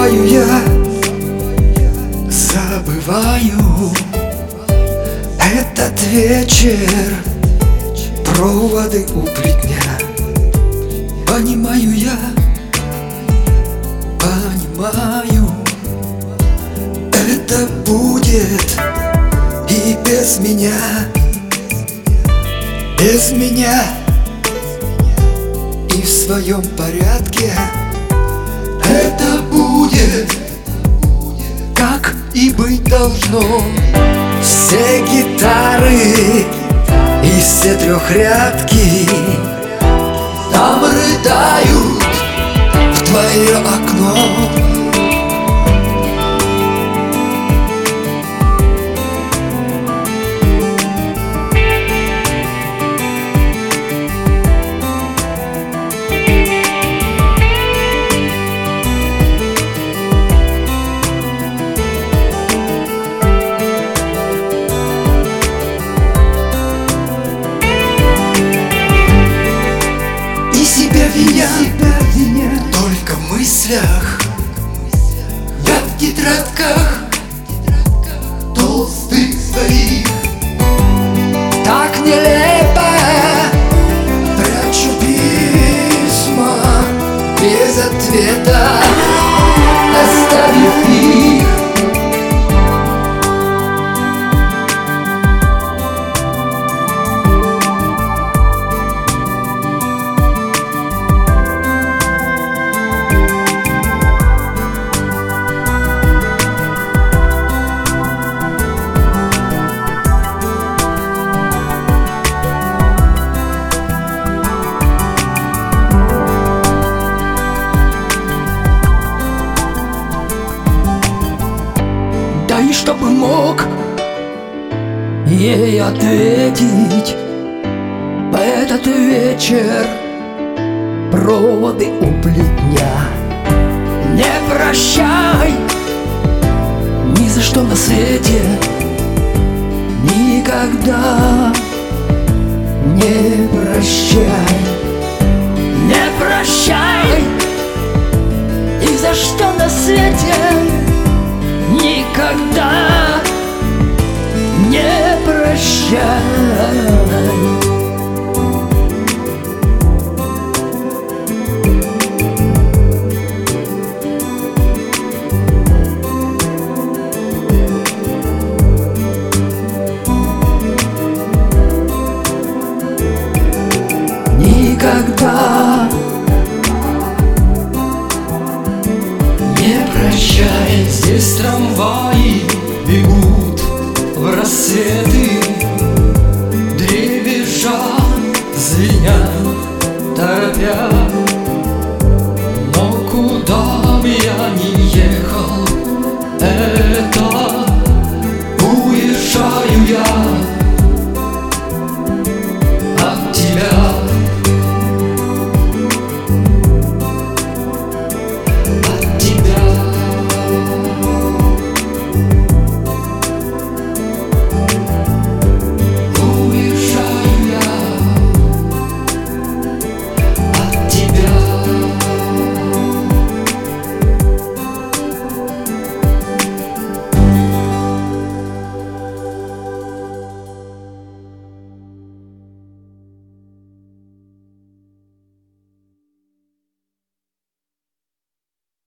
Забываю я, забываю этот вечер, проводы у плетня. Понимаю я, понимаю, это будет и без меня, без меня. И в своем порядке это будет, как и быть должно. Все гитары и все трехрядки там рыдают в твое окно. Только в мыслях, я в тетрадках толстых своих так нелепо прячу письма без ответа, оставив их. Да и чтобы мог ей ответить в этот вечер, проводы у плетня. Не прощай ни за что на свете, никогда не прощай. Не прощай ни за что на свете, никогда не прощай. Никогда не прощай. Здесь трамваи бегут в рассветы, дребезжат, звенят, торопят.